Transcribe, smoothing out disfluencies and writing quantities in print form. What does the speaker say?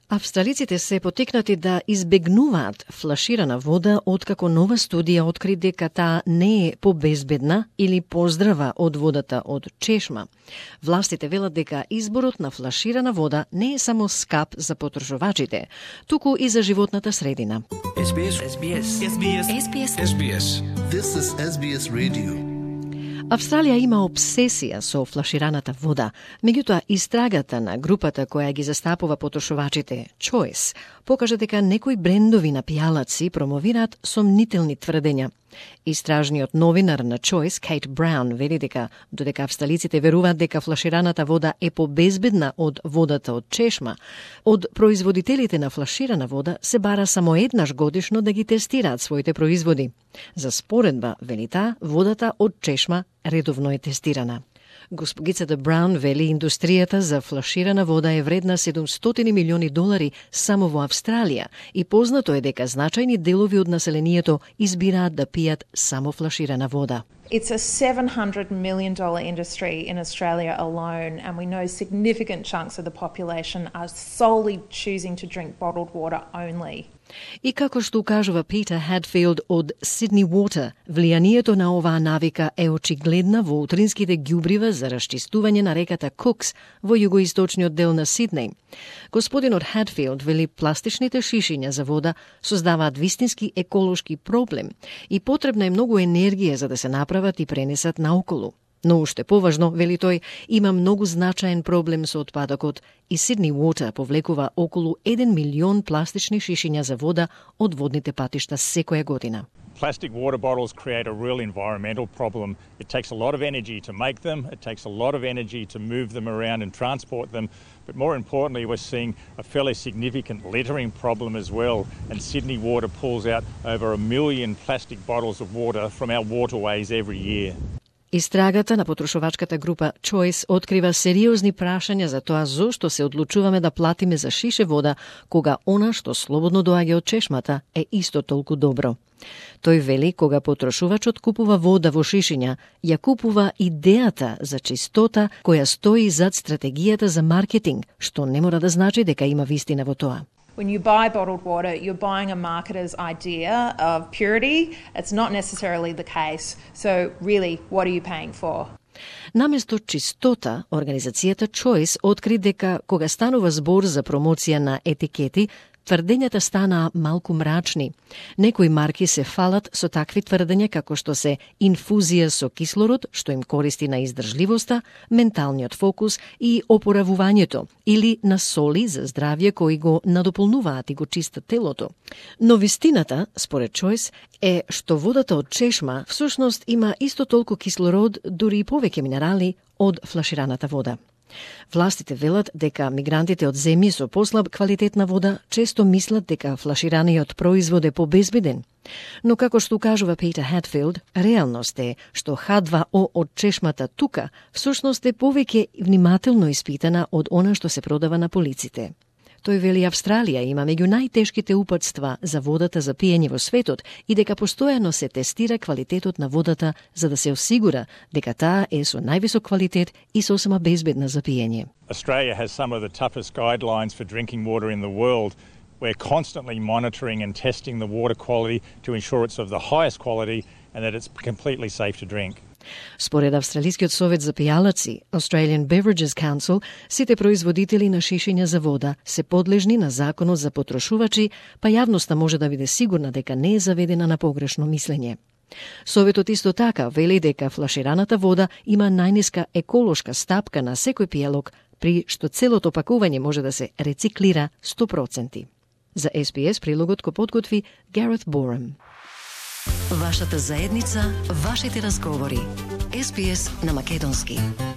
Австралиците се потекнати да избегнуваат флаширана вода откако нова студија откри дека таа не е побезбедна или поздрава од водата од чешма. Властите велат дека изборот на флаширана вода не е само скап за потрошувачите, туку и за животната средина. SBS. This is SBS Radio. Австралија има обсесија со флашираната вода, меѓутоа истрагата на групата која ги застапува потрошувачите Choice покажа дека некои брендови на пијалаци промовираат сомнителни тврдења. Истражниот новинар на Choice, Кейт Браун, вели дека додека австралиците веруваат дека флашираната вода е побезбедна од водата од чешма, од производителите на флаширана вода се бара само еднаш годишно да ги тестираат своите производи. За споредба, вели таа, водата од чешма редовно е тестирана. Госпогицата Браун вели индустријата за флаширана вода е вредна $700 милиони само во Австралија и познато е дека значајни делови од населението избираат да пијат само флаширана вода. It's a $700 million industry in Australia alone, and we know significant chunks of the population are solely choosing to drink bottled water only. И како што укажува Питер Хадфилд од Sydney Water, влијанието на оваа навика е очигледна во утринските ѓубрива за расчистување на реката Кукс во југоисточниот дел на Сиднеј. Господинот Хадфилд вели пластичните шишиња за вода создаваат вистински еколошки проблем и потребна е многу енергија за да се направат и пренесат наоколу. Но уште поважно, вели тој, има многу значаен проблем со отпадокот и Sydney Water повлекува околу 1 милион пластични шишиња за вода од водните патишта секоја година. Plastic water bottles create a real environmental problem. It takes a lot of energy to make them, it takes a lot of energy to move them around and transport them, but more importantly we're seeing a fairly significant littering problem as well, and Sydney Water pulls out over 1 million plastic bottles of water from our waterways every year. Истрагата на потрошувачката група Choice открива сериозни прашања за тоа зошто се одлучуваме да платиме за шише вода, кога она што слободно доаѓа од чешмата е исто толку добро. Тој вели кога потрошувачот купува вода во шишиња, ја купува идејата за чистота која стои зад стратегијата за маркетинг, што не мора да значи дека има вистина во тоа. When you buy bottled water, you're buying a marketer's idea of purity. It's not necessarily the case. So really, what are you paying for? Наместо чистота, организацијата Choice откри дека кога станува збор за промоција на етикети, тврдењата станаа малку мрачни. Некои марки се фалат со такви тврдења како што се инфузија со кислород, што им користи на издржливоста, менталниот фокус и опоравувањето, или на соли за здравје кои го надополнуваат и го чистат телото. Но вистината, според Choice, е што водата од чешма всушност има исто толку кислород, дури и повеќе минерали од флашираната вода. Властите велат дека мигрантите од земји со послаб квалитет на вода често мислат дека флашираниот производ е побезбеден. Но како што укажува Питер Хадфилд, реалност е што H2O од чешмата тука всушност е повеќе внимателно испитана од она што се продава на полиците. Тој вели Австралија има меѓу најтешките упатства за водата за пиење во светот и дека постојано се тестира квалитетот на водата за да се осигура дека таа е со највисок квалитет и сосема безбедна за пиење. Australia has some of the toughest guidelines for drinking water in the world. We're constantly monitoring and testing the water quality to ensure it's of the highest quality and that it's completely safe to drink. Според Австралискиот совет за пијалаци, Australian Beverages Council, сите производители на шишиња за вода се подлежни на законот за потрошувачи, па јавноста може да биде сигурна дека не е заведена на погрешно мислење. Советот исто така вели дека флашираната вода има најниска еколошка стапка на секој пијалок, при што целото пакување може да се рециклира 100%. За SBS прилогот го подготви Гарет Борем. Вашата заедница, вашите разговори. SBS на македонски.